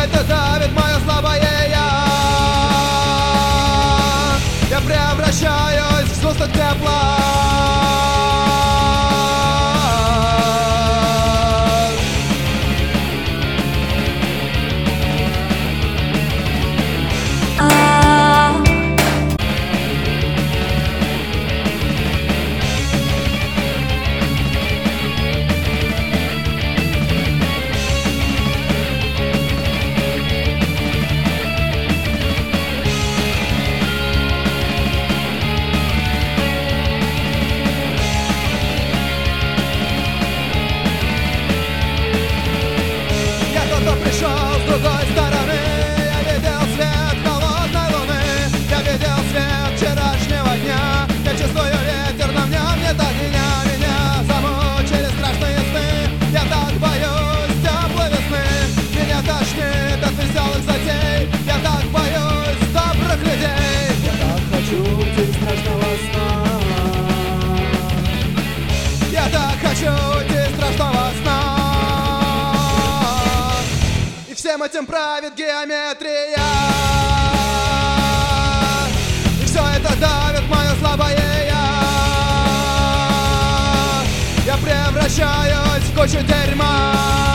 это давит мое слабое я превращаюсь в сгусток тепла. Пришел с другой стороны, я видел свет холодной луны, я видел свет вчерашнего дня, я чувствую ветер, но в нем нет огня. Меня замучили страшные сны, я так боюсь теплой весны. Меня тошнит от веселых затей, я так боюсь добрых людей. Я так хочу день страшного сна. Я так хочу день страшного сна. Всем этим правит геометрия, и все это давит мое слабое я превращаюсь в кучу дерьма.